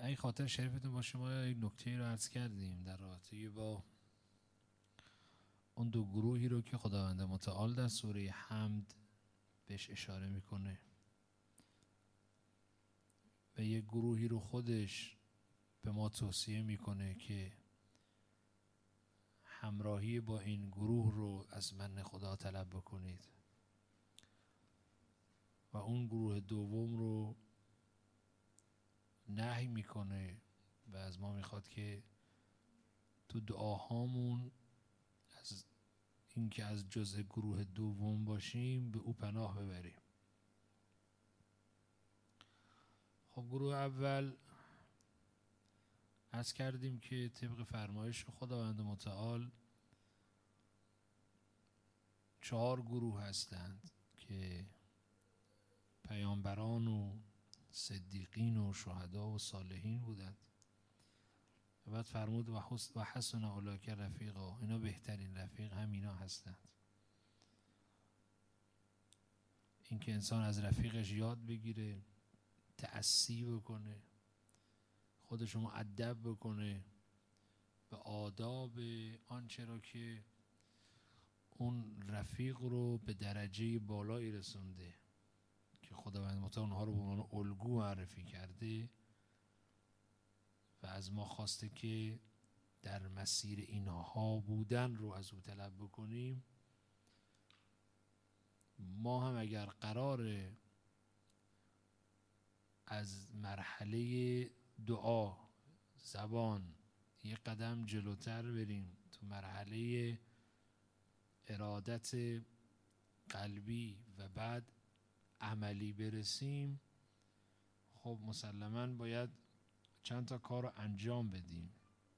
ای خاطر شریفتون باشه، ما یک نکته رو عرض کردیم در رابطه با اون دو گروهی رو که خداوند متعال در سوره حمد بهش اشاره میکنه و یک گروهی رو خودش به ما توصیه میکنه که همراهی با این گروه رو از من خدا طلب بکنید و اون گروه دوم رو نهی میکنه و از ما میخواد که تو دعاهامون از اینکه از جزء گروه دوم باشیم به او پناه ببریم. خب گروه اول عرض کردیم که طبق فرمایش خداوند متعال 4 گروه هستند که پیامبران و صدیقین و شهدا و صالحین بودند و بعد فرمود و حسن اولئک رفیقا، اینا بهترین رفیق همینا هستند. این که انسان از رفیقش یاد بگیره، تأسی بکنه، خودشو مؤدب بکنه به آداب آنچه را که اون رفیق رو به درجه بالایی رسونده که خداوند متعال اونها رو به عنوان الگو معرفی کرده و از ما خواسته که در مسیر اینها بودن رو از او طلب بکنیم. ما هم اگر قرار از مرحله دعا زبان یک قدم جلوتر بریم تو مرحله ارادت قلبی و بعد عملی برسیم، خب مسلماً باید چند تا کار رو انجام بدیم.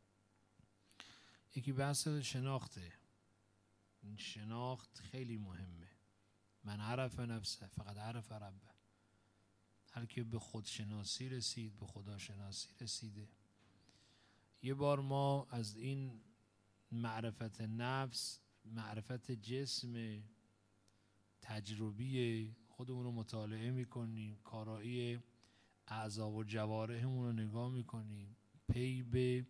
یکی بحث شناخته. این شناخت خیلی مهمه. من عرف نفسه فقط عرف ربه. هر که به خودشناسی رسید به خداشناسی رسیده. یه بار ما از این معرفت نفس، معرفت جسم تجربی خودمون رو مطالعه میکنیم، کارایی اعضا و جوارحمون رو نگاه میکنیم، پی به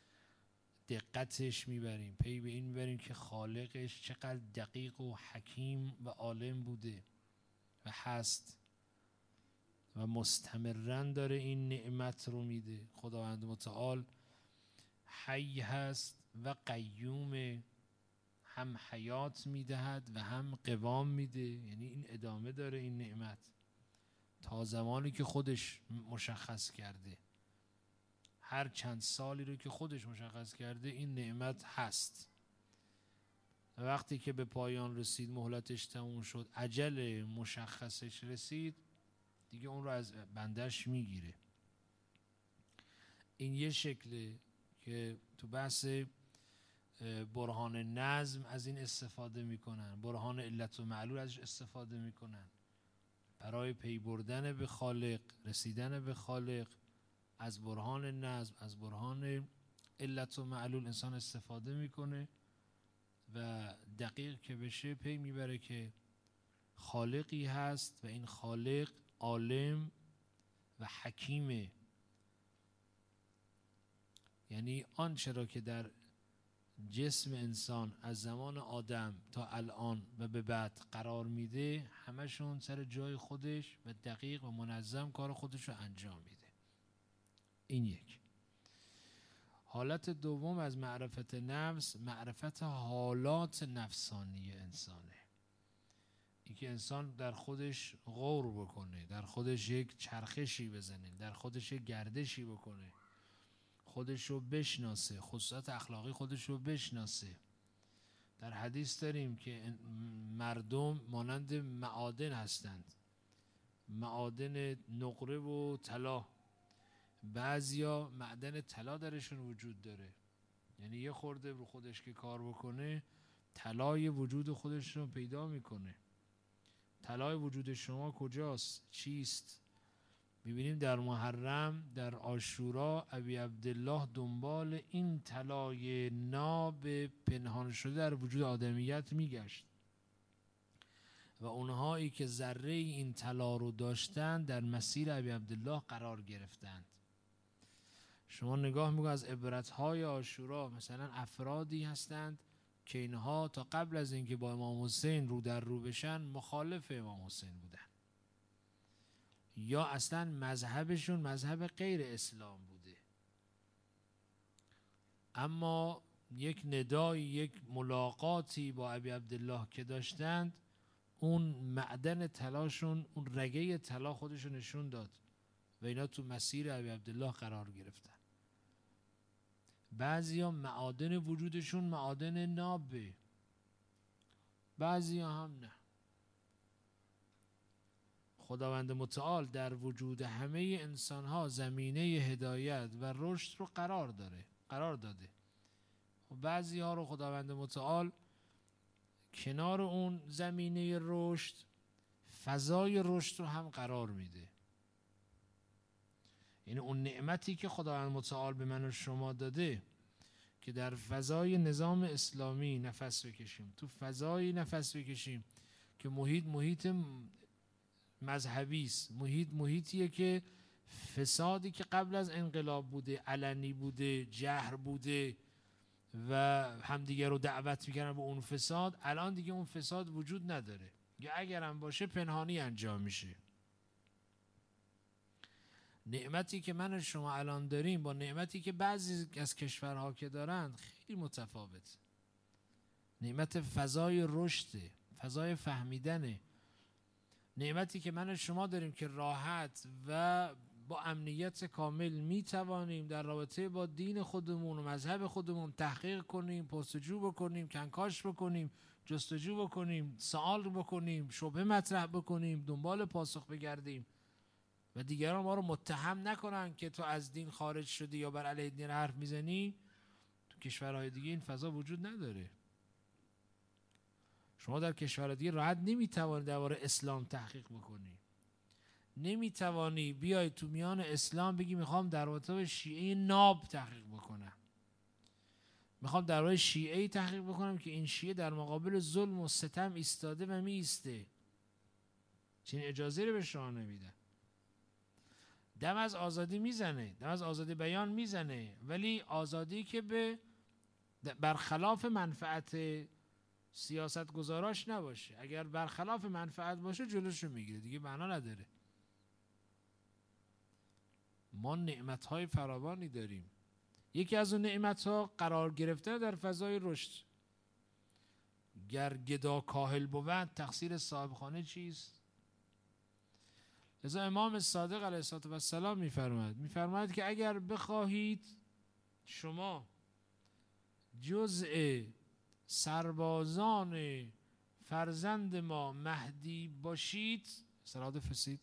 دقتش میبریم، پی به این میبریم که خالقش چقدر دقیق و حکیم و عالم بوده و هست و مستمرن داره این نعمت رو میده. خداوند متعال حی هست و قیوم، هم حیات میدهد و هم قوام میده، یعنی این ادامه داره این نعمت تا زمانی که خودش مشخص کرده. هر چند سالی رو که خودش مشخص کرده این نعمت هست. وقتی که به پایان رسید، مهلتش تموم شد، اجل مشخصش رسید، دیگه اون رو از بندش میگیره. این یه شکله که تو بحث برهان نظم از این استفاده میکنن، برهان علت و معلول ازش استفاده میکنن برای پی بردن به خالق، رسیدن به خالق. از برهان نظم، از برهان علت و معلول انسان استفاده میکنه و دقیق که بشه پی میبره که خالقی هست و این خالق عالم و حکیمه. یعنی آنچه را که در جسم انسان از زمان آدم تا الان و به بعد قرار میده، همشون سر جای خودش و دقیق و منظم کار خودش رو انجام میده. این یک. حالت دوم از معرفت نفس، معرفت حالات نفسانی انسانه. این که انسان در خودش غور بکنه، در خودش یک چرخشی بزنه، در خودش یک گردشی بکنه، خودش رو بشناسه، خصوصات اخلاقی خودش رو بشناسه. در حدیث داریم که مردم مانند معادن هستند، معادن نقره و طلا. بعضیا معدن طلا درشون وجود داره، یعنی یه خورده رو خودش که کار بکنه طلای وجود خودش رو پیدا میکنه. طلای وجود شما کجاست؟ چیست؟ میبینیم در محرم، در عاشورا، ابی عبدالله دنبال این طلای ناب پنهان شده در وجود آدمیت میگشت و اونهایی که ذره این طلا رو داشتن در مسیر ابی عبدالله قرار گرفتند. شما نگاه میگو از عبرت‌های عاشورا مثلا افرادی هستند که اینها تا قبل از اینکه با امام حسین رو در رو بشن مخالف امام حسین بودن، یا اصلا مذهبشون مذهب غیر اسلام بوده، اما یک ندایی، یک ملاقاتی با ابی عبدالله که داشتند، اون معدن طلاشون، اون رگه طلا خودشون نشون داد و اینا تو مسیر ابی عبدالله قرار گرفتن. بعضی ها معادن وجودشون معادن نابه، بعضی ها هم نه. خداوند متعال در وجود همه انسان ها زمینه هدایت و رشد رو قرار داده. و بعضی ها رو خداوند متعال کنار اون زمینه رشد فضای رشد رو هم قرار میده. یعنی اون نعمتی که خداوند متعال به من و شما داده که در فضای نظام اسلامی نفس بکشیم، تو فضای نفس بکشیم که محیط مذهبی است، محیطیه که فسادی که قبل از انقلاب بوده، علنی بوده، جهر بوده و همدیگه رو دعوت میکردن به اون فساد، الان دیگه اون فساد وجود نداره، یا اگر هم باشه پنهانی انجام میشه. نعمتی که من و شما الان داریم با نعمتی که بعضی از کشورها که دارند خیلی متفاوت. نعمت فضای رشده، فضای فهمیدنه. نعمتی که من و شما داریم که راحت و با امنیت کامل میتوانیم در رابطه با دین خودمون و مذهب خودمون تحقیق کنیم، پرسجو بکنیم، کنکاش بکنیم، جستجو بکنیم، سوال بکنیم، شبهه مطرح بکنیم، دنبال پاسخ بگردیم و دیگران ما رو متهم نکنن که تو از دین خارج شدی یا بر علیه دین حرف میزنی. تو کشورهای دیگه این فضا وجود نداره. شما در کشورهای دیگه راحت نمیتوانی درباره اسلام تحقیق بکنی، نمیتوانی بیای تو میان اسلام بگی میخوام در رابطه با شیعه ناب تحقیق بکنم، میخوام در رابطه شیعه تحقیق بکنم که این شیعه در مقابل ظلم و ستم ایستاده و می ایسته. چنین اجازه رو به شما نمیدن. دم از آزادی میزنه، دم از آزادی بیان میزنه، ولی آزادی که به برخلاف منفعت سیاست گذاراش نباشه. اگر برخلاف منفعت باشه جلوشو میگیره، دیگه معنا نداره. ما نعمت‌های فراوانی داریم. یکی از اون نعمت‌ها قرار گرفتن در فضای رشد. گر گدا کاهل بود تقصیر صاحب خانه چیست؟ لذا امام صادق علیه السلام میفرماید که اگر بخواهید شما جزء سربازان فرزند ما مهدی باشید، صلوات فرستید.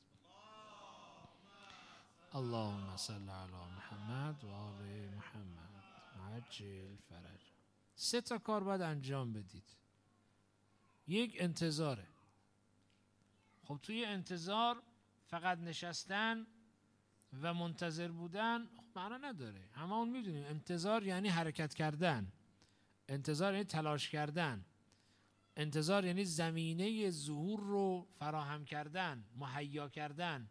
اللهم صل علی محمد و آل محمد عجل فرج. 3 کار باید انجام بدید. یک، انتظاره. خب توی انتظار فقط نشستن و منتظر بودن معنا نداره. همه اون میدونیم انتظار یعنی حرکت کردن، انتظار یعنی تلاش کردن، انتظار یعنی زمینه ظهور رو فراهم کردن، مهیا کردن.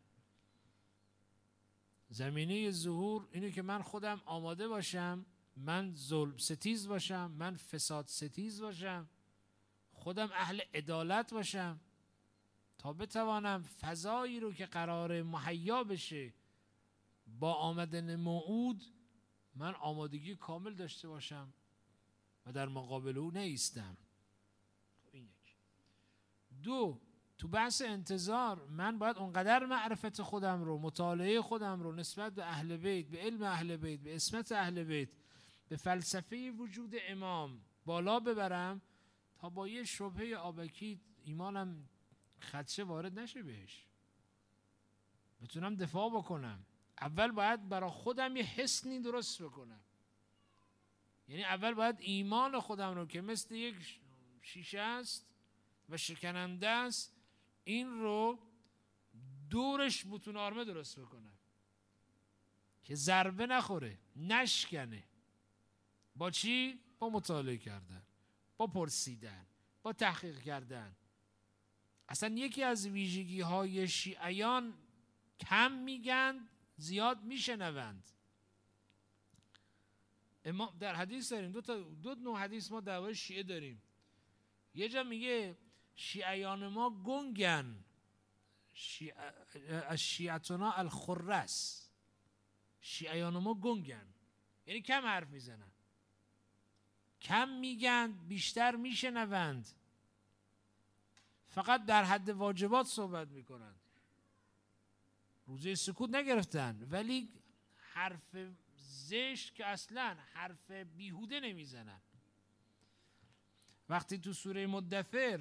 زمینه ظهور اینه که من خودم آماده باشم، من ظلم ستیز باشم، من فساد ستیز باشم، خودم اهل عدالت باشم تا بتوانم فضایی رو که قرار مهیا بشه با آمدن موعود من آمادگی کامل داشته باشم و در مقابل او نیستم. این یک. 2، تو بحث انتظار من باید اونقدر معرفت خودم رو، مطالعه خودم رو نسبت به اهل بیت، به علم اهل بیت، به عصمت اهل بیت، به فلسفه وجود امام بالا ببرم تا با یه شبهه آبکی ایمانم خدشه وارد نشه بهش، بتونم دفاع بکنم. اول باید برای خودم یه حصنی درست بکنم. یعنی اول باید ایمان خودم رو که مثل یک شیشه است و شکننده است، این رو دورش بوتون آرمه درست بکنم که ضربه نخوره، نشکنه. با چی؟ با مطالعه کردن، با پرسیدن، با تحقیق کردن. اصلا یکی از ویژگی های شیعیان کم میگن زیاد میشنوند. امام در حدیث داریم دو نوع حدیث ما درباره شیعه داریم. یه جا میگه شیعیان ما گنگن، شیعتنا الخرس، شیعیان ما گنگن، یعنی کم حرف میزنن، کم میگن، بیشتر میشنوند، فقط در حد واجبات صحبت میکنند، روزه سکوت نگرفتن، ولی حرف زشت که اصلا حرف بیهوده نمیزنن. وقتی تو سوره مدثر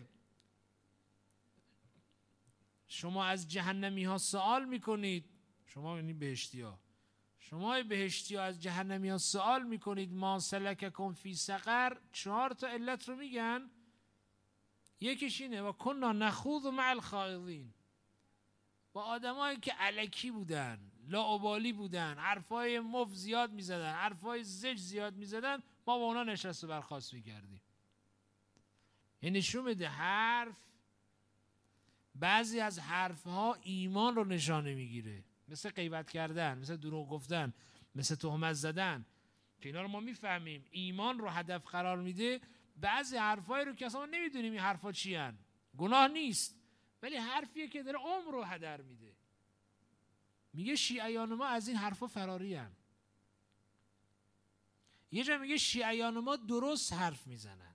شما از جهنمی ها سوال میکنید، شما یعنی بهشتی ها، شما بهشتی ها از جهنمی ها سوال میکنید ما سلککم فی سقر، 4 تا علت رو میگن. یکیش اینه و کنا نخوض مع الخائضین، با آدمایی که الکی بودن، لاابالی بودن، حرفای مفت زیاد میزدن، حرفای زشت زیاد میزدن، ما با اونا نشست و برخاست میکردیم. یعنی نشون میده حرف، بعضی از حرفها ایمان رو نشانه میگیره، مثل غیبت کردن، مثل دروغ گفتن، مثل تهمت زدن که اینا رو ما میفهمیم ایمان رو هدف قرار میده. بعضی حرفایی رو که اصلا نمیدونیم این حرفا چی هن، گناه نیست، ولی حرفیه که داره عمر رو هدر میده. میگه شیعیان ما از این حرفا فراری هن. یه جا میگه شیعیان ما درست حرف میزنن،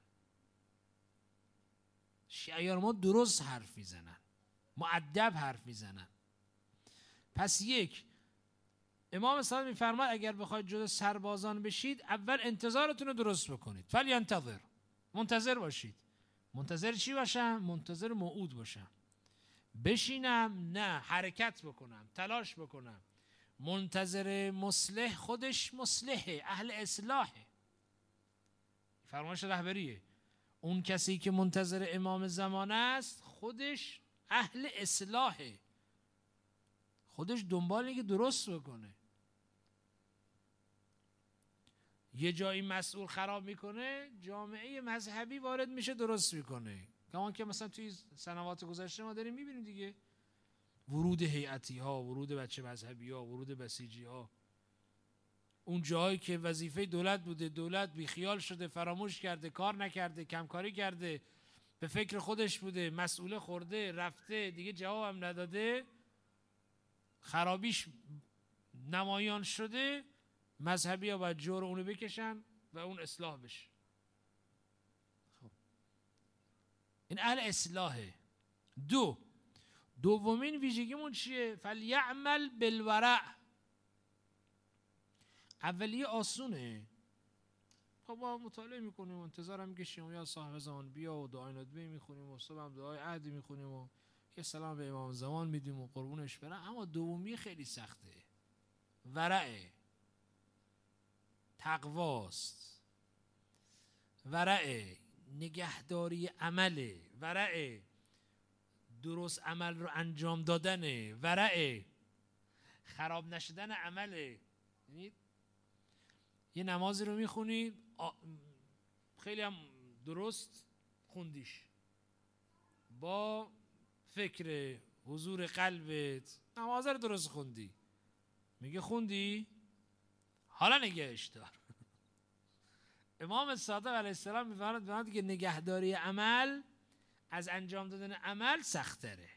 شیعیان ما درست حرف میزنن، مؤدب حرف میزنن. پس یک، امام صادق میفرماد اگر بخواید جزو سربازان بشید اول انتظارتون رو درست بکنید. فلینتظر، منتظر باشید. منتظر چی باشم؟ منتظر موعود باشم، بشینم نه، حرکت بکنم، تلاش بکنم. منتظر مصلح خودش مصلحه، اهل اصلاحه، فرمایش رهبریه. اون کسی که منتظر امام زمان است خودش اهل اصلاحه، خودش دنبال اینه که درست بکنه. یه جایی مسئول خراب میکنه، جامعه مذهبی وارد میشه درست میکنه. کمان که مثلا توی سنوات گذشته ما داریم میبینیم دیگه، ورود هیئتی ها، ورود بچه مذهبی ها، ورود بسیجی ها. اون جایی که وظیفه دولت بوده، دولت بیخیال شده، فراموش کرده، کار نکرده، کمکاری کرده، به فکر خودش بوده، مسئول خورده، رفته دیگه، جوابم نداده، خرابیش نمایان شده، مذهبی ها باید جور اونو بکشن و اون اصلاح بشه. خب این اهل اصلاحه. دومین ویژگیمون چیه؟ فلیعمل بالورع. اولیه آسونه، خب ما مطالعه میکنیم، انتظارم میکشیم یا صاحب زمان بیا و دعای ندبه میخونیم و صبح هم دعای عهدی میخونیم و یه سلام به امام زمان میدیم و قربونش برم. اما دومی خیلی سخته، ورعه، تقواست، ورعه، نگهداری عمله، ورعه، درست عمل رو انجام دادنه، ورعه، خراب نشدن عمله. یه نمازی رو میخونی خیلی هم درست خوندیش، با فکر حضور قلبت نماز رو درست خوندی، میگه خوندی حالا نگهش دار. امام صادق علیه السلام میفرماید که نگهداری عمل از انجام دادن عمل سخت‌تره.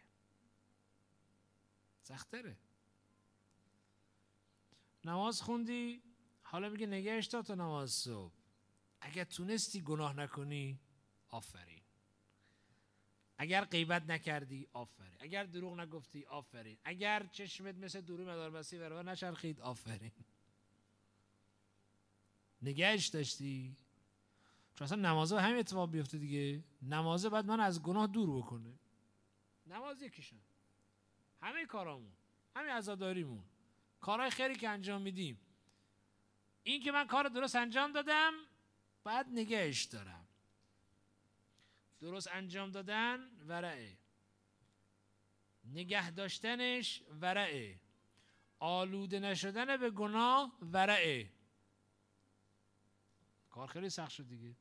نماز خوندی، حالا میگه نگهش دار تا نماز صبح. اگر تونستی گناه نکنی آفرین، اگر غیبت نکردی آفرین، اگر دروغ نگفتی آفرین، اگر چشمت مثل دوروی مداربستی برابر نچرخید آفرین، نگهش داشتی. چون اصلا نمازه همین اتفاق بیفته دیگه، نمازه بعد من از گناه دور بکنه. نماز یکیشن، همه کارامون، همه عزاداریمون، کارهای خیری که انجام میدیم، این که من کار درست انجام دادم بعد نگهش دارم. درست انجام دادن ورعه، نگه داشتنش ورعه، آلوده نشدن به گناه ورعه. کار خیلی سخت شد دیگه.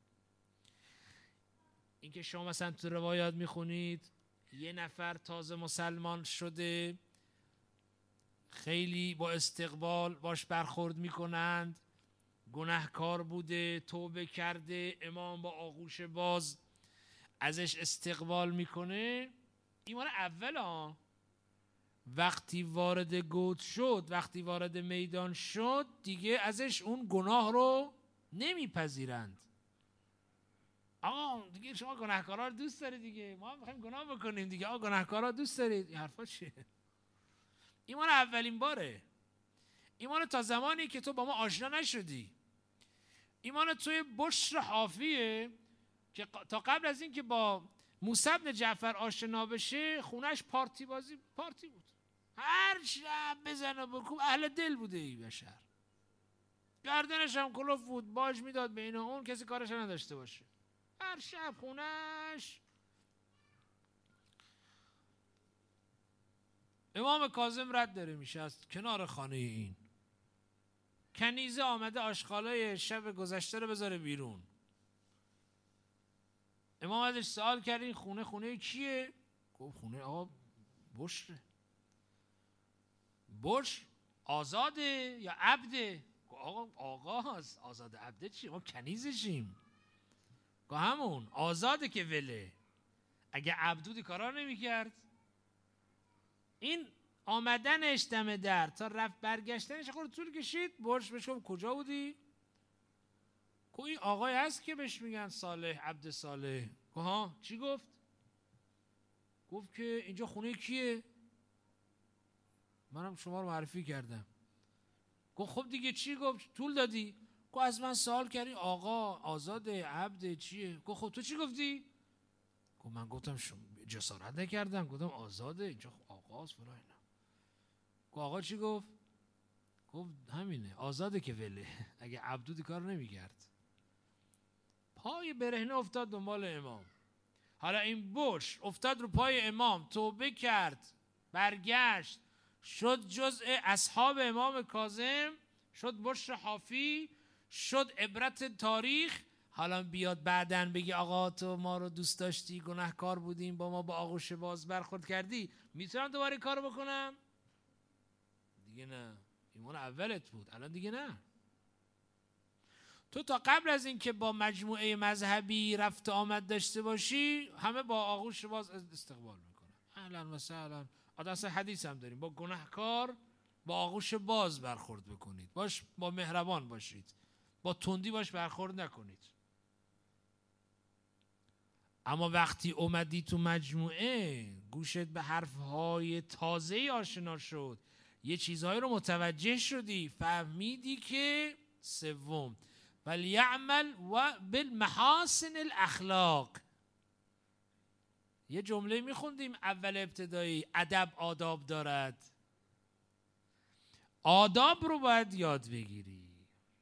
این که شما مثلا تو روایات میخونید یه نفر تازه مسلمان شده، خیلی با استقبال باش برخورد میکنند، گناهکار بوده، توبه کرده، امام با آغوش باز ازش استقبال میکنه. ایمان اول ها. وقتی وارد گود شد، وقتی وارد میدان شد، دیگه ازش اون گناه رو نمیپذیرند. آقا دیگه شما گناهکارا رو دوست دارید دیگه، ما هم میخوایم گناه بکنیم دیگه، آقا گناهکارا دوست دارید. این حرفا چیه؟ ایمان اولین باره. ایمان تا زمانی که تو با ما آشنا نشدی. ایمان توی بشر حافیه که تا قبل از این که با موسی بن جعفر آشنا بشه خونش پارتی بود. هر شب بزن و بکوب، اهل دل بوده این بشر. گردنش هم کلوف بود، باج میداد بین اون، کسی کارش نداشته باشه. هر شب خونش. امام کاظم رد داره میشه از کنار خانه این. کنیزه آمده آشغالای شب گذشته رو بذاره بیرون. امام ازش سوال کرد این خونه کیه؟ گفت خونه آقا بشره. بشر آزاده یا عبده؟ آقاست. آزاد عبده چی؟ ما کنیزشیم. همون آزاده که وله. اگه عبدودی کارا نمی‌کرد. این آمدنش دم در تا رفت برگشتنش خود طول کشید. برش بهش گفت کجا بودی؟ کو این آقای هست که بهش میگن صالح، عبد صالح. ها چی گفت؟ گفت که اینجا خونه کیه؟ منم شما رو معرفی کردم. گفت خب دیگه چی؟ گفت طول دادی. گفت از من سوال کردی آقا آزاده عبد چیه؟ گفت خب تو چی گفتی؟ گفت من گفتم جسارت نکردم، گفتم آزاده، اینجا آقاست فلان اینا. گفت آقا چی گفت؟ گفت همینه آزاده که وله. اگه عبدودی کار نمی‌کرد. پای برهنه افتاد دنبال امام. حالا این بش افتاد رو پای امام، توبه کرد، برگشت، شد جزء اصحاب امام کاظم، شد بشر حافی، شد عبرت تاریخ. حالا بیاد بعدن بگی آقا تو ما رو دوست داشتی، گناهکار بودیم، با ما با آغوش باز برخورد کردی، میتونم دوباره کار بکنم؟ دیگه نه. ایمان اولت بود، الان دیگه نه. تو تا قبل از این که با مجموعه مذهبی رفت آمد داشته باشی، همه با آغوش باز استقبال میکنن. اهلا و سهلا. اصلا حدیث هم داریم، با گناهکار با آغوش باز برخورد بکنید، با مهربان باشید، با تندی باش برخورد نکنید. اما وقتی اومدی تو مجموعه، گوشت به حرفهای تازه‌ای آشنا شد، یه چیزهایی رو متوجه شدی، فهمیدی که سوم ولیعمل و بالمحاسن الاخلاق. یه جمله میخوندیم اول ابتدایی، ادب آداب دارد. آداب رو باید یاد بگیری.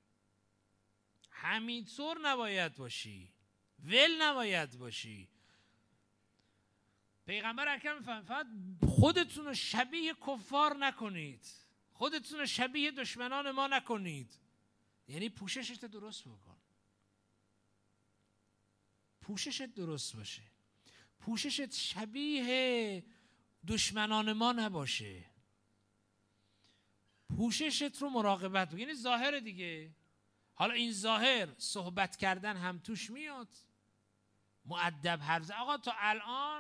همینطور نباید باشی، ول نباید باشی. پیغمبر اکرم فقط خودتون رو شبیه کفار نکنید، خودتون رو شبیه دشمنان ما نکنید. یعنی پوششت درست بکن، پوششت درست باشه، پوششت شبیه دشمنان ما نباشه، پوششت رو مراقبت بکن. یعنی ظاهر دیگه. حالا این ظاهر صحبت کردن هم توش میاد، مؤدب حرف زدن. آقا تو الان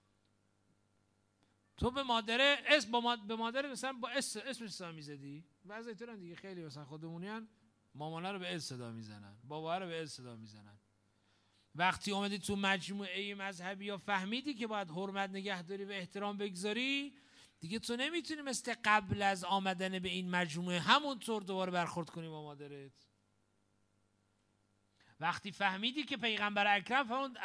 تو به مادره به مادر مثلا با اسمش صدا میزدی. بعضی طورن دیگه خیلی مثلا خودمونیان مامانه رو به صدا میزنن، بابا رو به صدا میزنن. وقتی اومدی تو مجموعه مذهبی یا فهمیدی که باید حرمت نگهداری و احترام بگذاری، دیگه تو نمیتونی مثل قبل از آمدن به این مجموعه همونطور دوباره برخورد کنی با مادرت. وقتی فهمیدی که پیغمبر اکرم فرمود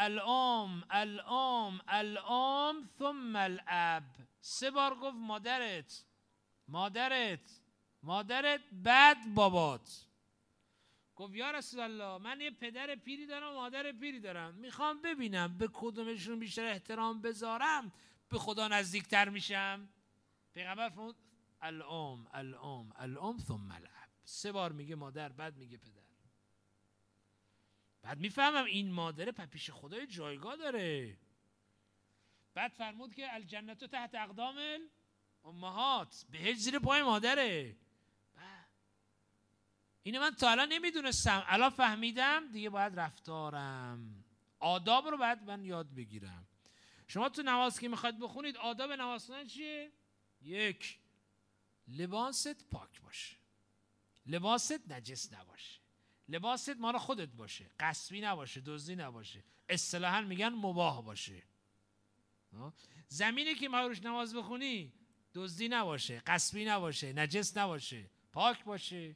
الام ثم الاب، 3 بار گفت مادرت بعد بابات. گفت یا رسول الله من یه پدر پیری دارم و مادر پیری دارم، میخوام ببینم به کدومشون بیشتر احترام بذارم به خدا نزدیکتر میشم. پیغمبر فرمود الام ثم الاب. 3 بار میگه مادر، بعد میگه پدر. بعد میفهمم این مادره پیش خدای جایگاه داره. بعد فرمود که الجنت تحت اقدام امهات، بهشت زیر پای مادره. اینو من تا الان نمیدونستم، الان فهمیدم، دیگه باید رفتارم، آداب رو باید من یاد بگیرم. شما تو نماز که میخواید بخونید، آداب نماز خوندن چیه؟ یک، لباست پاک باشه، لباست نجس نباشه، لباست مال خودت باشه، غصبی نباشه، دزدی نباشه، اصطلاحاً میگن مباح باشه. زمینی که ما روش نماز بخونی دزدی نباشه، غصبی نباشه، نجس نباشه، پاک باشه.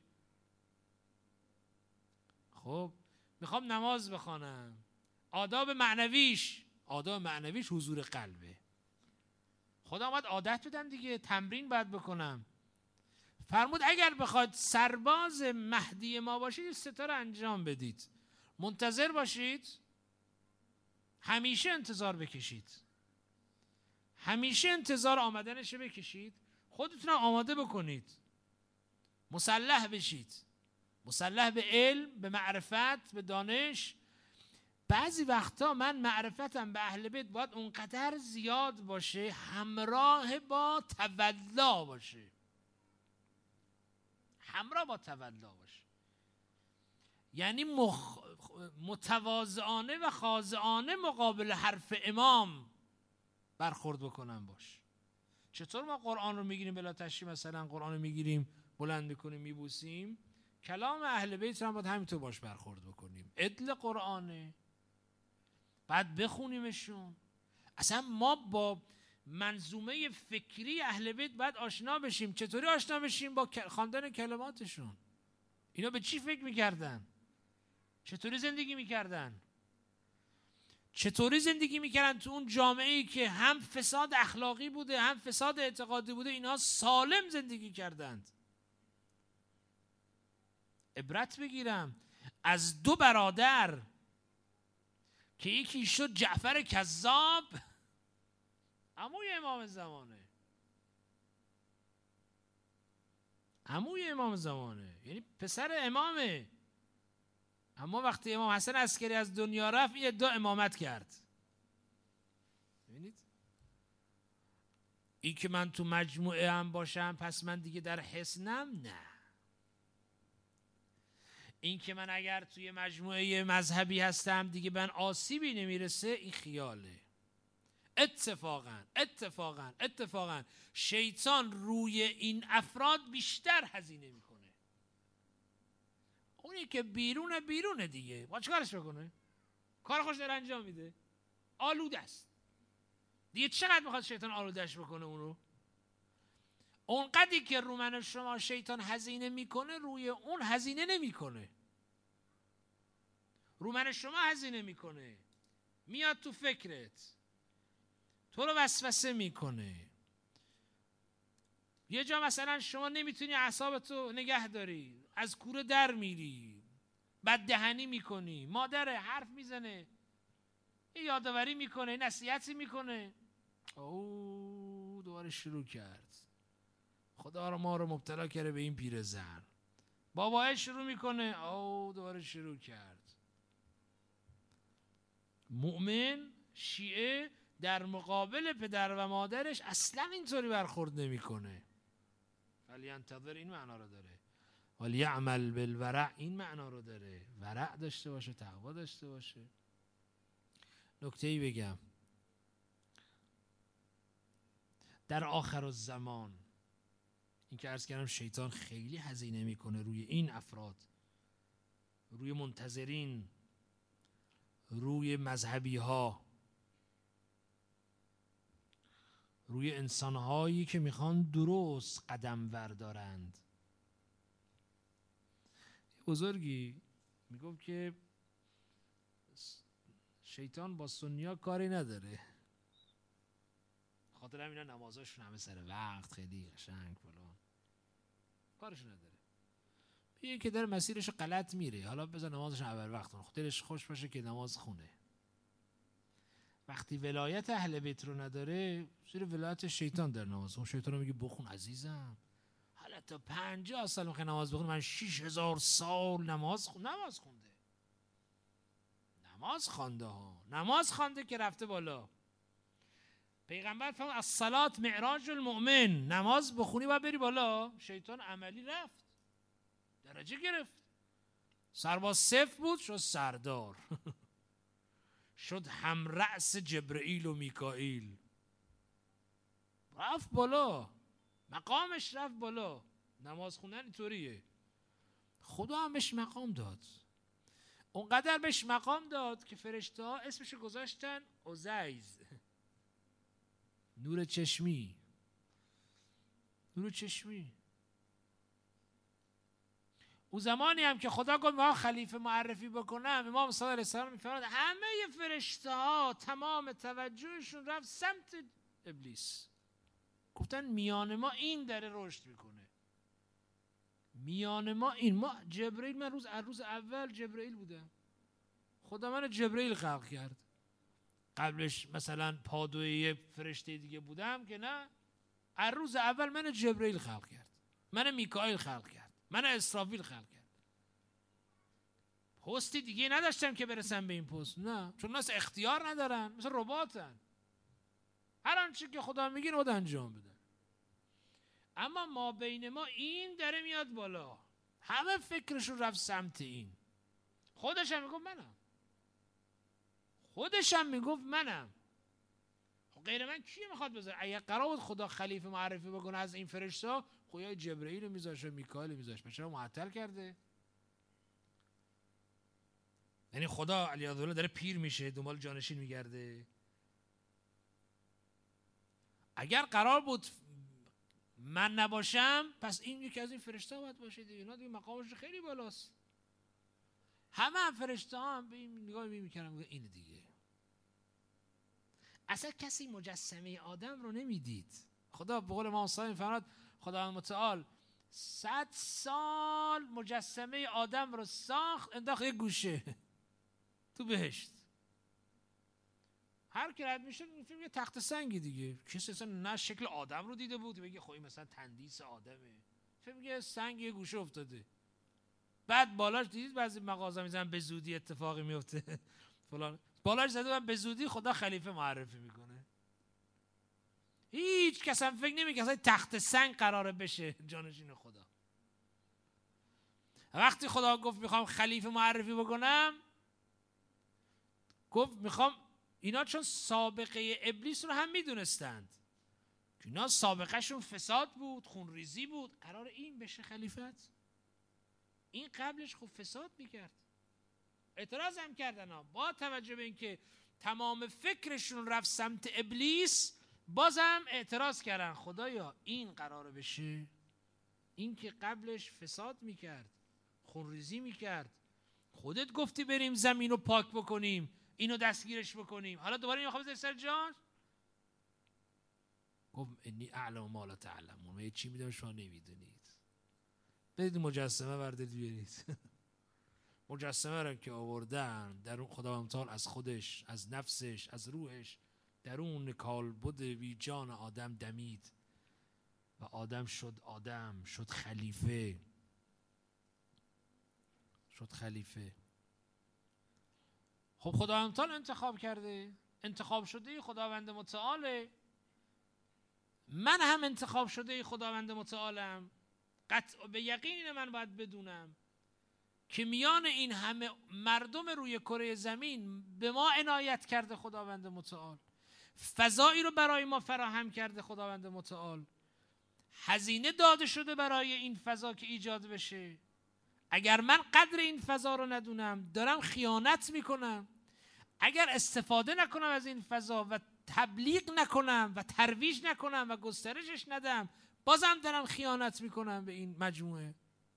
خب میخوام نماز بخوانم، آداب معنویش حضور قلبه. خدا اومد عادت بدم دیگه، تمرین باید بکنم. فرمود اگر بخواد سرباز مهدی ما باشید، این سه تا رو انجام بدید. منتظر باشید، همیشه انتظار بکشید، همیشه انتظار آمدنش بکشید، خودتون آماده بکنید، مسلح بشید، مسلح به علم، به معرفت، به دانش. بعضی وقتا من معرفتم به اهل بیت باید اونقدر زیاد باشه همراه با تولا باشه، همراه با تولا باشه. یعنی متواضعانه و خاضعانه مقابل حرف امام برخورد بکنم باش. چطور ما قرآن رو میگیریم بلا تشریح، مثلا قرآن رو میگیریم بلند میکنیم میبوسیم، کلام اهل بیت رو باید همینطور باش برخورد بکنیم. عدل قرآنه، بعد بخونیمشون. اصلا ما با منظومه فکری اهل بیت باید آشنا بشیم. چطوری آشنا بشیم؟ با خواندن کلماتشون. اینا به چی فکر میکردن؟ چطوری زندگی میکردن؟ چطوری زندگی میکردن تو اون جامعه‌ای که هم فساد اخلاقی بوده هم فساد اعتقادی بوده، اینا سالم زندگی کردند. عبرت بگیرم از دو برادر که یکی شد جعفر کذاب، عموی امام زمانه، یعنی پسر امامه، اما وقتی امام حسن عسکری از دنیا رفت این ادعا امامت کرد. ببینید، این که من تو مجموعه هم باشم پس من دیگه در حصنم، نه. این که من اگر توی مجموعه مذهبی هستم دیگه من آسیبی نمیرسه، این خیاله. اتفاقاً شیطان روی این افراد بیشتر هزینه میکنه. اونی که بیرونه دیگه، با چه کارش بکنه؟ کار خوش داره انجام میده، آلوده است دیگه. چقدر میخواد شیطان آلودهش بکنه اونو؟ اونقدری که رو من شما شیطان هزینه میکنه، روی اون هزینه نمیکنه. رو من شما هزینه میکنه، میاد تو فکرت، تو رو وسوسه میکنه. یه جا مثلا شما نمیتونی اعصابتو نگه داری، از کوره در میری، بددهنی میکنی، مادر حرف میزنه، یادآوری میکنه، نصیحتی میکنه، او دوباره شروع کرد. خدا رو ما رو مبتلا کرده به این پیرزن. باباه شروع میکنه، او دوباره شروع کرد. مؤمن شیعه در مقابل پدر و مادرش اصلا اینطوری برخورد نمیکنه. فلینتظر این معنا رو داره، ولیعمل بالورع این معنا رو داره، ورع داشته باشه، تقوا داشته باشه. نکته‌ای بگم، در آخر الزمان این که عرض کردم شیطان خیلی هزینه میکنه روی این افراد، روی منتظرین، روی مذهبی ها، روی انسانهایی که میخوان درست قدم بردارند. بزرگی میگفت که شیطان با سنیا کاری نداره، خاطر همینا نمازاشون همه سر وقت، خیلی قشنگ فلان، کارش نداره. میگه که در مسیرش غلط میره، حالا بذار نمازش اول وقت کنه، دلش خوش باشه که نماز خونه. وقتی ولایت اهل بیت رو نداره، زیر ولایت شیطان در نماز. اون شیطان رو میگه بخون عزیزم، حالا تا 50 سال میخوای نماز بخون، من 6000 سال نماز خونده. نماز خوانده که رفته بالا. پیغمبر فرمود الصلاة معراج المؤمن، نماز بخونی و بری بالا. شیطان عملی رفت درجه گرفت. سرباز صفر بود شد سردار شد همرأس جبرئیل و میکائیل. رفت بالا، مقامش رفت بالا. نماز خوندن اینطوریه. خدا هم بهش مقام داد، اونقدر بهش مقام داد که فرشته ها اسمشو گذاشتن عزیز، نور چشمی. نور چشمی. اون زمانی هم که خدا گفت ما خلیفه معرفی بکنم، امام صادق علیه السلام میفرماد همه فرشته ها تمام توجهشون رفت سمت ابلیس. گفتن میان ما این داره رشد میکنه، میان ما این. ما جبرئیل، من روز اول جبرئیل بودم، خدا من جبرئیل خلق کرد. قبلش مثلا پادوی فرشته دیگه بودم که نه، از روز اول من جبرئیل خلق کرد، من میکائیل خلق کرد، من اسرافیل خلق کرد. پستی دیگه نداشتم که برسم به این پست، نه، چون ناس اختیار ندارن، مثل رباتن، هر آنچه که خدا میگه رو انجام بدن. اما ما بین ما این داره میاد بالا، همه فکرشون رفت سمت این. خودش هم میگفت منم. غیر من کی میخواد بذاره؟ اگه قرار بود خدا خلیفه معرفی بکنه از این فرشته، خدا جبرئیل میذاشه، میکائیل میذاشه، چرا معطل کرده؟ یعنی خدا علیه داره پیر میشه، دنبال جانشین میگرده. اگر قرار بود من نباشم، پس این یکی از این فرشته باید باشه دیگه. اینا دیگه مقامش خیلی بالاست. همه فرشته هم به این نگاه میکردن، اینه دیگه. اصلا کسی مجسمه آدم رو نمیدید. خدا به قول امام صادق میفرماد خداوند متعال 100 سال مجسمه آدم رو ساخت، انداخت یک گوشه تو بهشت. هر کی رد میشه میگه تخت سنگی دیگه. کسی اصلا نه شکل آدم رو دیده بود بگه خب این مثلا تندیس آدمه، فکر میگه سنگ یه گوشه افتاده. بعد بالاش دیدید بعضی مغازه میزنن به زودی اتفاقی میفته فلان، بالاش زده به زودی خدا خلیفه معرفی میکنه. هیچ کس هم فکر نمیکنه اصلا تخت سنگ قراره بشه جانشین خدا. وقتی خدا گفت میخوام خلیفه معرفی بکنم، گفت میخوام اینا، چون سابقه ابلیس رو هم میدونستند که اینا سابقه شون فساد بود، خونریزی بود، قرار این بشه خلیفت. این قبلش خب فساد میکرد. اعتراض هم کردن با توجه به اینکه تمام فکرشون رفت سمت ابلیس، بازم اعتراض کردن خدایا این قراره بشه، این که قبلش فساد میکرد، خونریزی میکرد، خودت گفتی بریم زمین رو پاک بکنیم، اینو دستگیرش بکنیم، حالا دوباره این میخوام سر جان. گفت انی اعلم ما لا تعلمون، من چی میدونم شما نمیدونید. برید مجسمه بردارید بیارید. مجسمه را که آوردن، در اون خداوند متعال از خودش، از نفسش، از روحش درون کالبد ویجان آدم دمید و آدم شد خلیفه. خب خداوند متعال انتخاب کرده، انتخاب شده خداوند متعاله. من هم انتخاب شده خداوند متعالم. قطع به یقین من باید بدونم که میان این همه مردم روی کره زمین به ما عنایت کرده خداوند متعال، فضایی رو برای ما فراهم کرده خداوند متعال، هزینه داده شده برای این فضا که ایجاد بشه. اگر من قدر این فضا رو ندونم دارم خیانت میکنم. اگر استفاده نکنم از این فضا و تبلیغ نکنم و ترویج نکنم و گسترشش ندم، بازم دارم خیانت میکنم به این مجموعه.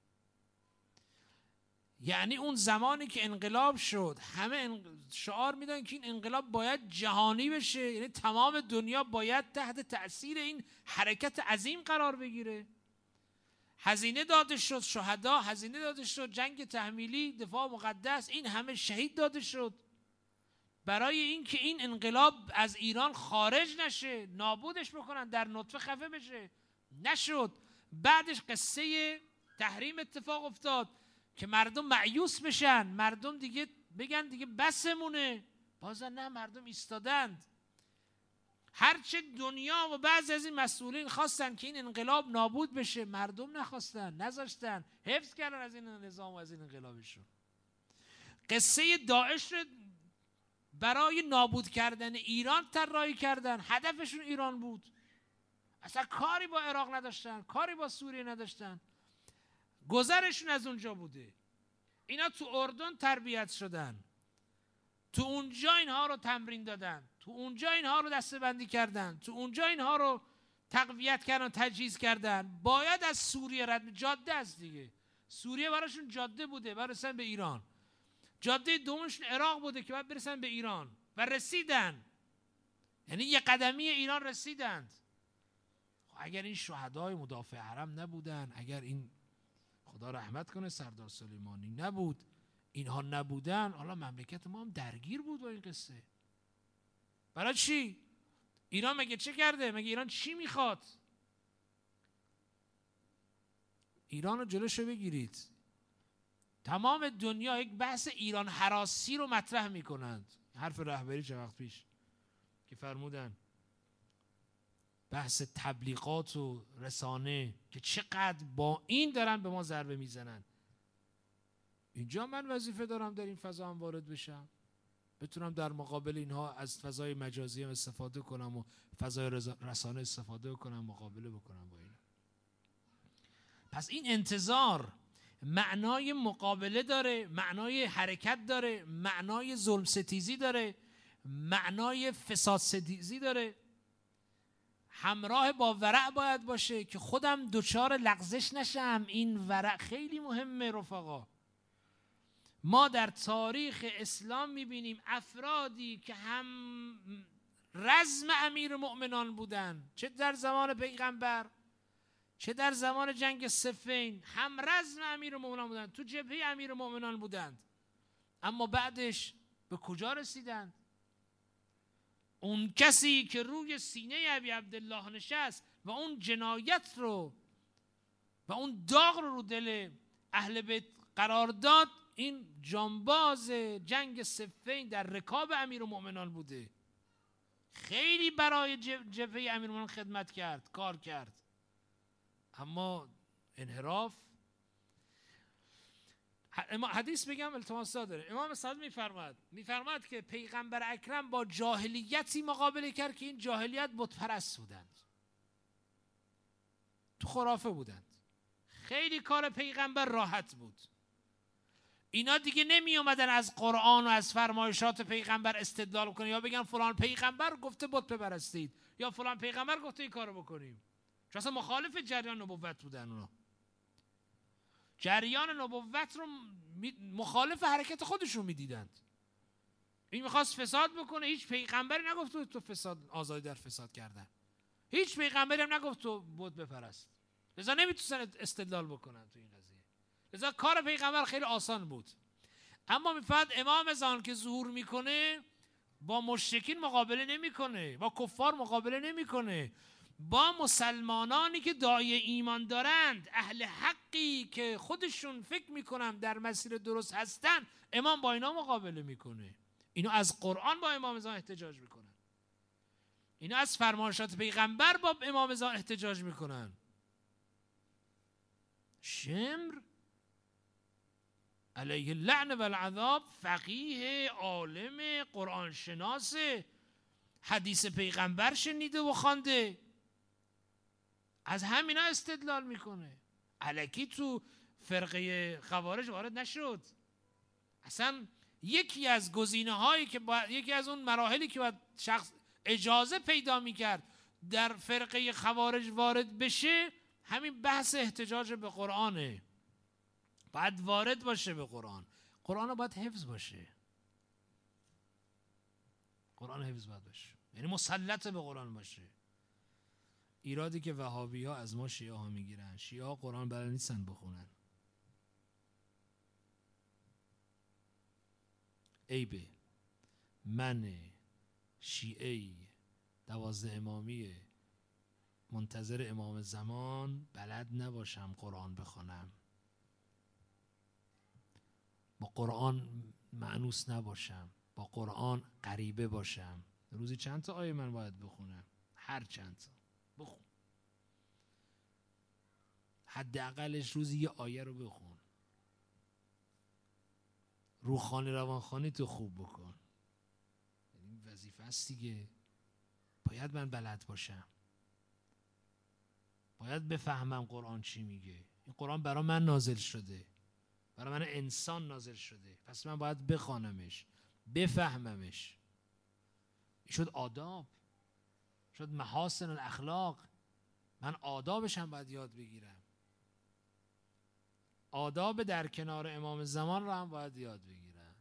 یعنی اون زمانی که انقلاب شد همه شعار میدن که این انقلاب باید جهانی بشه، یعنی تمام دنیا باید تحت تأثیر این حرکت عظیم قرار بگیره. هزینه داده شد، شهدا هزینه داده شد، جنگ تحمیلی، دفاع مقدس، این همه شهید داده شد برای اینکه این انقلاب از ایران خارج نشه، نابودش بکنن، در نطفه خفه بشه. نشد. بعدش قصه تحریم اتفاق افتاد که مردم مایوس بشن، مردم دیگه بگن دیگه بسمونه. بازم نه، مردم ایستادند. هرچه دنیا و بعضی از این مسئولین خواستن که این انقلاب نابود بشه، مردم نخواستن، نذاشتن، حفظ کردن از این نظام و از این انقلابشون. قصه داعش رو برای نابود کردن ایران طراحی کردن، هدفشون ایران بود، اصلا کاری با عراق نداشتن، کاری با سوریه نداشتن، گذرشون از اونجا بوده. اینا تو اردن تربیت شدن، تو اونجا اینها رو تمرین دادن، تو اونجا اینها رو دسته‌بندی کردن، تو اونجا اینها رو تقویت کردن، تجهیز کردن. باید از سوریه رد، جاده است دیگه، سوریه براشون جاده بوده برسن به ایران، جاده دومشون عراق بوده که باید برسن به ایران و رسیدن، یعنی یه قدمی ایران رسیدند. اگر این شهدای مدافع حرم نبودن، اگر این خدا رحمت کنه سردار سلیمانی نبود، اینها نبودن، حالا مملکت ما هم درگیر بود با این قصه. برای چی؟ ایران مگه چه کرده؟ مگه ایران چی میخواد؟ ایران رو جلوشو بگیرید. تمام دنیا یک بحث ایران هراسی رو مطرح میکنند. حرف رهبری چه وقت پیش که فرمودن بحث تبلیغات و رسانه که چقدر با این دارن به ما ضربه میزنن. اینجا من وظیفه دارم در این فضا هم وارد بشم، بتونم در مقابل اینها از فضای مجازی هم استفاده کنم و فضای رسانه استفاده کنم، مقابله بکنم با اینا. پس این انتظار معنای مقابله داره، معنای حرکت داره، معنای ظلم ستیزی داره، معنای فساد ستیزی داره. همراه با ورع باید باشه که خودم دچار لغزش نشم. این ورع خیلی مهمه رفقا. ما در تاریخ اسلام میبینیم افرادی که هم رزم امیر مؤمنان بودن، چه در زمان پیغمبر چه در زمان جنگ صفین، هم رزم امیر مؤمنان بودند، تو جبهه امیر مؤمنان بودند، اما بعدش به کجا رسیدند؟ اون کسی که روی سینه ابی عبدالله نشست و اون جنایت رو و اون داغ رو دل اهل بیت قرار داد، این جانباز جنگ صفین در رکاب امیر مؤمنان بوده. خیلی برای جبهه امیر مؤمنان خدمت کرد، کار کرد، اما انحراف. حدیث بگم التماس داره. امام صادق میفرماد که پیغمبر اکرم با جاهلیتی مقابله کرد که این جاهلیت بت پرست بودند، تو خرافه بودند. خیلی کار پیغمبر راحت بود. اینا دیگه نمی اومدن از قرآن و از فرمایشات پیغمبر استدلال کنن یا بگن فلان پیغمبر گفته بت بپرستید یا فلان پیغمبر گفته این کارو بکنیم، چون اصلا مخالف جریان نبوت بودن. اونا جریان نبوت رو مخالف حرکت خودشون میدیدند. این میخواست فساد بکنه، هیچ پیغمبری نگفت تو فساد، آزادی در فساد کردن، هیچ پیغمبری هم نگفت تو بت بپرست، لذا نمیتونن استدلال بکنن تو این قضیه. لذا کار پیغمبر خیلی آسان بود. اما میفهمد امام زمان که ظهور میکنه با مشرکین مقابله نمیکنه، با کفار مقابله نمیکنه، با مسلمانانی که داعی ایمان دارند، اهل حقی که خودشون فکر میکنن در مسیر درست هستن، امام با اینا مقابله میکنه. اینا از قرآن با امام زمان احتجاج میکنن، اینا از فرمایشات پیغمبر با امام زمان احتجاج میکنن. شمر علیه اللعن و العذاب، فقیه، عالم، قرآن شناس، حدیث پیغمبر شنیده و خوانده، از همینا استدلال میکنه. الکی تو فرقه خوارج وارد نشد. اصلا یکی از گزینه‌هایی که یکی از اون مراحلی که باید شخص اجازه پیدا میکرد در فرقه خوارج وارد بشه، همین بحث احتجاج به قرآنه. باید وارد باشه به قرآن. قرآن باید حفظ باشه. قرآن حفظ باید باشه، یعنی مسلط به قرآن باشه. ایرادی که وهابی ها از ما شیعه ها میگیرن، شیعه ها قرآن بلد نیستن بخونن. عیبه من شیعه‌ای 12 امامی منتظر امام زمان بلد نباشم قرآن بخونم، با قرآن مانوس نباشم، با قرآن غریبه باشم. روزی چند تا آیه من باید بخونم؟ هر چند تا بخون، حداقلش روزی یه آیه رو بخون. روحانی روانخوانی تو خوب بکن. این وظیفه است دیگه. باید من بلد باشم، باید بفهمم قرآن چی میگه. این قرآن برای من نازل شده، برای من انسان نازل شده، پس من باید بخوانمش، بفهممش. این شد آداب، شد محاسن الاخلاق. من آدابش هم باید یاد بگیرم، آداب در کنار امام زمان رو هم باید یاد بگیرم.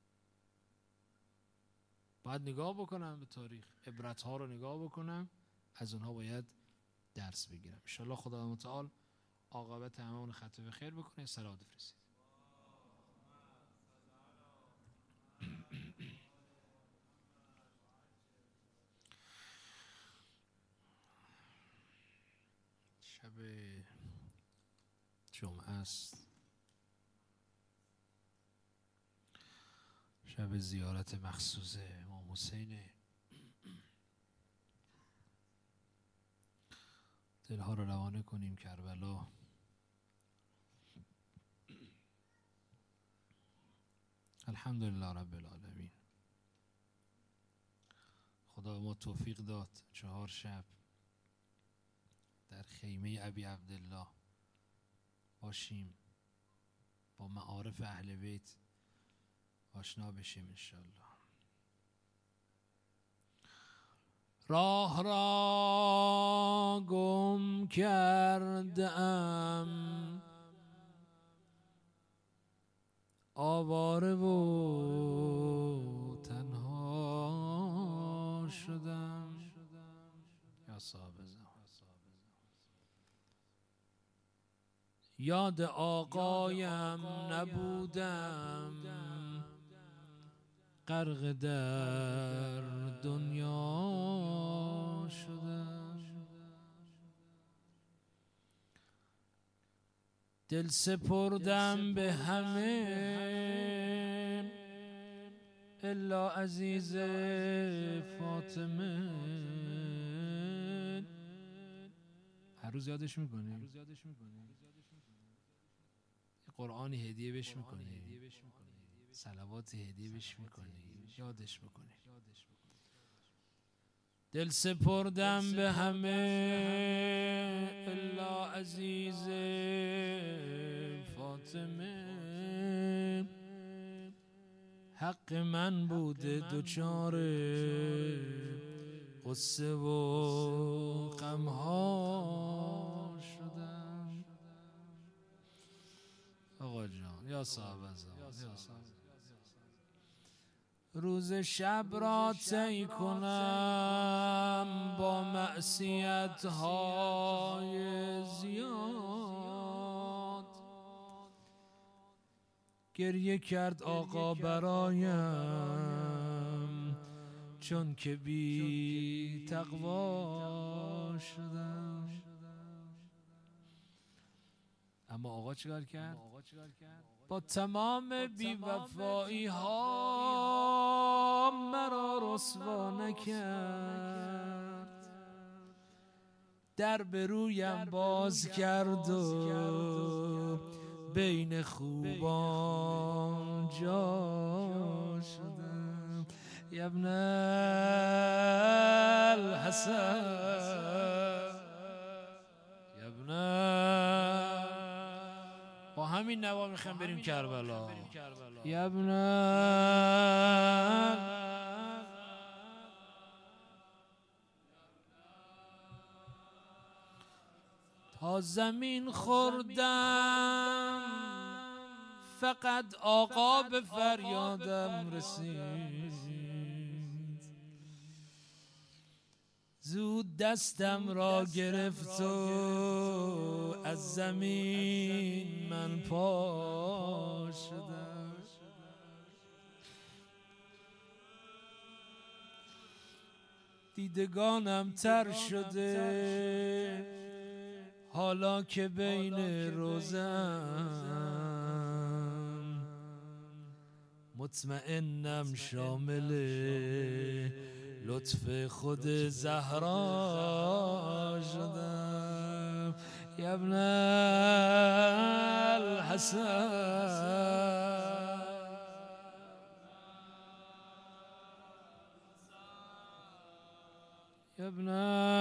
باید نگاه بکنم به تاریخ، عبرت‌ها رو نگاه بکنم، از اونها باید درس بگیرم. ان شاء الله خدا متعال عاقبت هممون خطا به خیر بکنه. صلوات بفرستید. شب جمعه است، شب زیارت مخصوص امام حسین. دلها رو روانه کنیم کربلا. الحمدلله رب العالمین. خدا ما توفیق داد 4 شب در خیمه ابی عبدالله باشیم، با معارف اهل بیت آشنا بشیم انشاءالله. راه را گم کردم، آواره و تنها شدم. یا صاحب زمان، یاد آقایم نبودم، غرق در دنیا شدم. دل سپردم به همه الا عزیز فاطمه. هر روز یادش میکنی؟ قرآنی هدیه بهش میکنی، صلوات هدیه بهش میکنی، یادش میکنی. دل سپردم به همه الا عزیز فاطمه. حق من بوده دوچار قصه و غمها شدم. آقا جان یا صاحب زمان، روز شب را طی کنم با معصیت های زیاد. گریه کرد آقا برایم چون که بی تقوا شدم. اما آقا چیکار کرد؟ با تمام بی‌وفایی ها مرا رسوا نکرد، در به رویم باز کرد و بین خوبان جا شدم. یا ابن الحسن، یا ابن، با همین نوا میخوام بریم کربلا. یا ابن تا زمین خوردم فقط آقا به فریادم رسید. زود دستم را گرفت و از زمین من پا شدم. دیدگانم تر شده حالا که بین روزم، مطمئنم شامل لطف خود زهرا شدم یا ابن الحسن یا ابن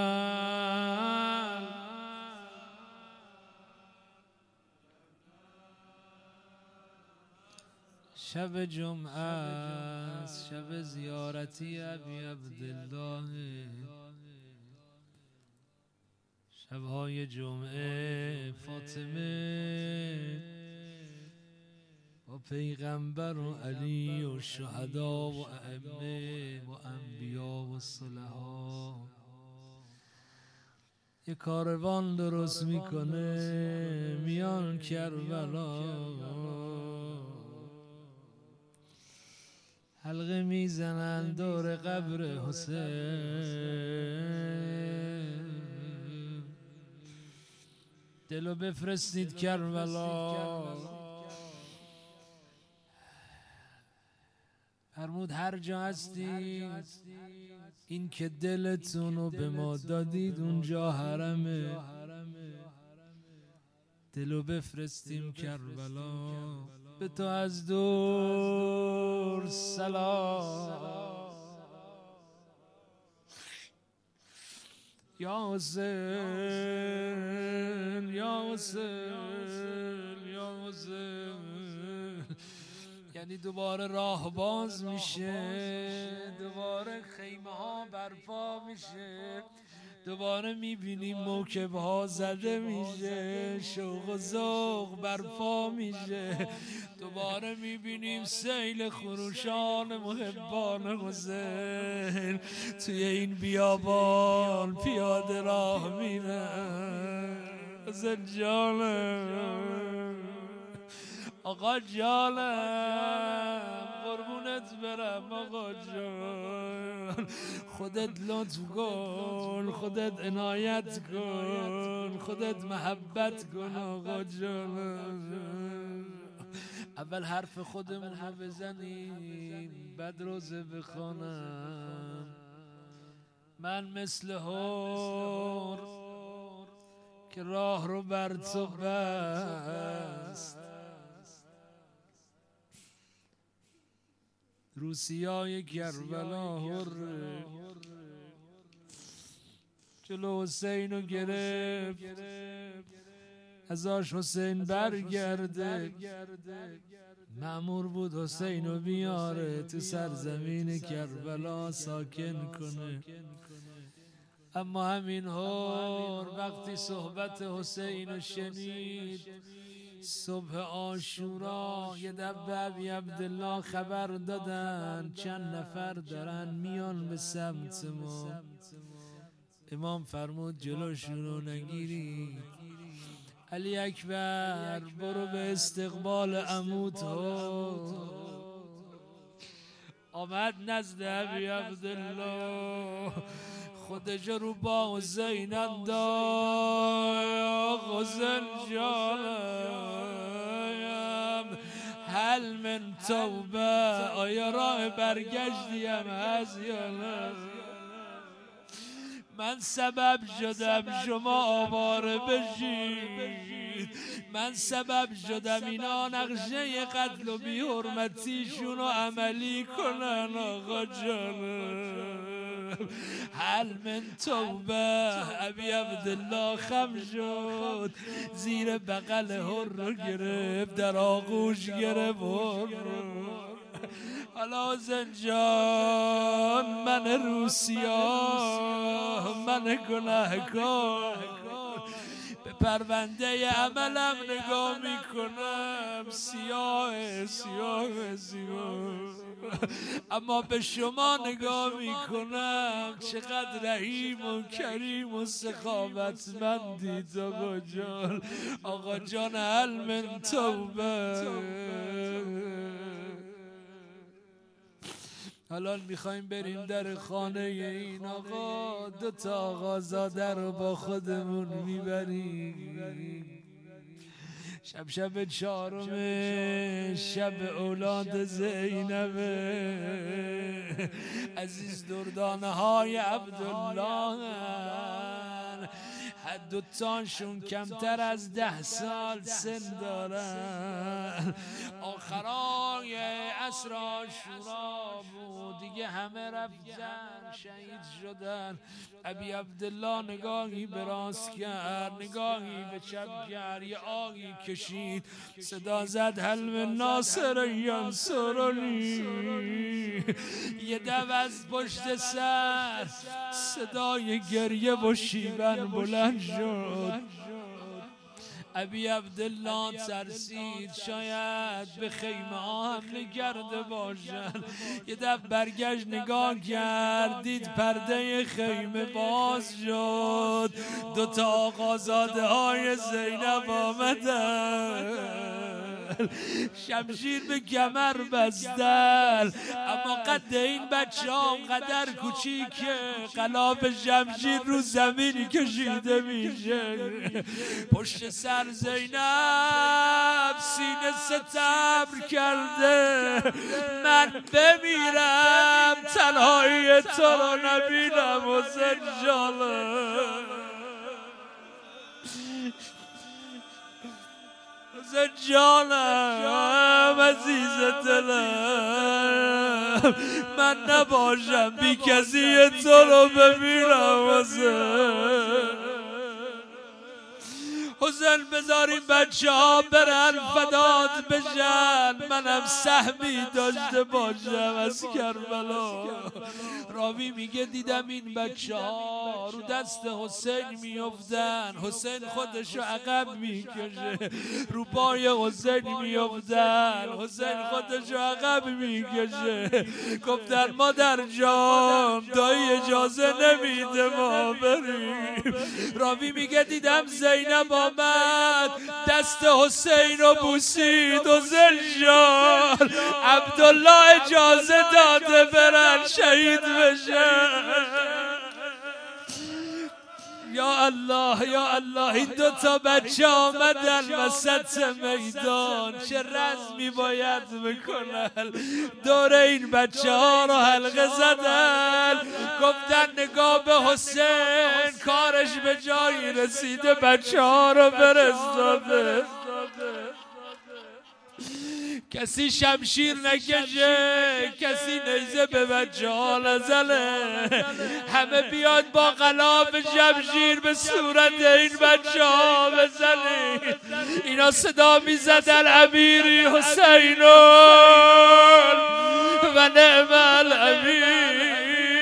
شب جمعه است، شب زیارتی ابی عبدالله. شبهای جمعه فاطمه با پیغمبر و علی و شهدا و ائمه و انبیا و صلحا یه کاروان درست میکنه میان کربلا، حلقه میزنن دور قبر حسین. دلو بفرستید کربلا. فرمود هر جا هستید این که دلتونو به ما دادید اونجا حرمه، دلو بفرستیم کربلا. به تو از دور سلام یا حسین یا حسین یا حسین. یعنی دوباره راه باز میشه، دوباره خیمه ها برپا میشه، دوباره میبینیم موکب ها زده میشه، شوق و ذوق برپا میشه، دوباره میبینیم سیل خروشان محبان حسین توی این بیابان پیاده راه میرن. حسین جانم، آقا جانم، قربونت برم آقا جان، خودت لطف کن، خودت عنایت کن، خودت محبت کن آقا جان. اول حرف خودمون رو بزنیم بعد روزه بخونم. من مثل هور که راه رو بر تو بست، روسیای کربلا هره جلو حسین رو گرفت، ازاش حسین برگرده. مأمور بود حسین رو بیاره تو سرزمین کربلا ساکن کنه. اما همین هور وقتی صحبت حسین رو شنید، صبح عاشورا یه دفعه ابی عبدالله خبر دادن چند نفر دارن میان به سمت ما. امام فرمود جلوشون رو نگیرید. علی اکبر برو به استقبال عموت ها. آمد نزد ابی عبدالله، خودش رو با حسین انداخت. حسین جانم هل من توبه، آیا راه برگشتی هم هست یا نه؟ من سبب شدم شما آواره بشید، من سبب شدم اینا نقشه قتل و بی حرمتیشون رو عملی کنن آقا جانم. هل من توبه. ابی عبدالله خم شد، زیر بغل هر رو گرفت، در آغوش گرفت هر رو. حالا زنجان من روسیا، من گناهکار، به پرونده عملم نگاه میکنم، سیاه سیاه سیاه، اما به شما نگاه میکنم چقدر رحیم و کریم و سخاوتمندید آقا جان. آقا جان هل من توبه. حالا میخوایم بریم در خانه این آقا، دوتا آقازاده رو با خودمون میبریم. شب چهارم شب اولاد زینب عزیز دردانه های عبدالله، دوتاشون کمتر از 10 سال سن دارن. آخرای عصر عاشورا بود دیگه، همه رفتن شهید شدن. ابی عبدالله نگاهی به راست کرد، نگاهی به چپ کرد، یه آهی کشید، صدا زد هل من ناصر ینصرنی. یه دو از پشت سر صدای گریه و شیون بلند شد. ابی عبدالله ترسید شاید به خیمه ها حمله کرده باشن. یه دفعه برگشت نگاه کرد، دید پرده خیمه باز شد، 2 تا آقازاده های زینب آمدن، شمشیر به کمر بستن، اما قد این بچه ها قدر کوچیکه، غلاف شمشیر رو زمینی کشیده میشه. پشت سر زینب سینه ستبر کرده، من بمیرم تنهایی تو رو نبینم حسین جانم، حسین جانم عزیز دلم، من نباشم بی کسی تو رو ببینم حسین. حسین بذاریم بچه ها برن فدات بشن، منم سهمی داشته باشم از کربلا. راوی میگه دیدم این بچه ها رو دست حسین میافتن، حسین خودشو عقب میکشه، رو پای حسین میافتن، حسین خودشو عقب میکشه. گفتن مادر جان دایی اجازه نمیده ما بریم. راوی میگه دیدم زینب آمد دست حسین رو بوسید و زلجان عبدالله اجازه داده برن شهید بشن. یا الله یا الله، این 2 تا بچه آمدن وسط میدان، چه رزمی باید بکنن. دور این بچه ها رو حلقه زدن، گفتن نگاه به حسین کارش به جایی رسیده، بچه ها رو فرستاده. کسی شمشیر نکشه، کسی نیزه به بچه ها نزنه، همه بیاد با غلاف شمشیر به صورت این بچه ها بزنید. اینا صدا می زدن امیری حسینون و نعم الامیر.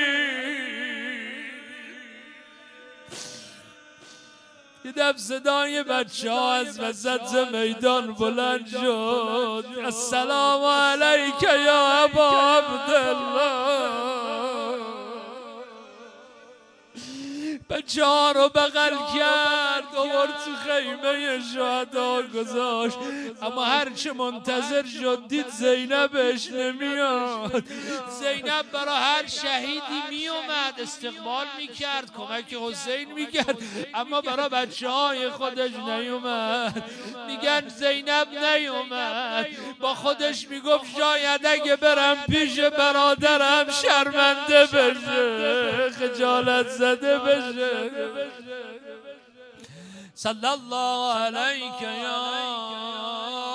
یه دفعه صدای بچه ها از وسط میدان بلند شد، السلام علیک یا ابا عبدالله. بچه ها رو بغل کرد، آورد تو خیمه شهدا گذاشت، اما هرچه منتظر شد دید زینبش نمیاد. زینب برای هر شهیدی میومد استقبال میکرد، کمک حسین میکرد، اما برای بچه های خودش نیومد. میگن زینب نیومد، با خودش میگفت شاید اگه برم پیش برادرم شرمنده بشه، خجالت زده بشه. صلی الله علیک یا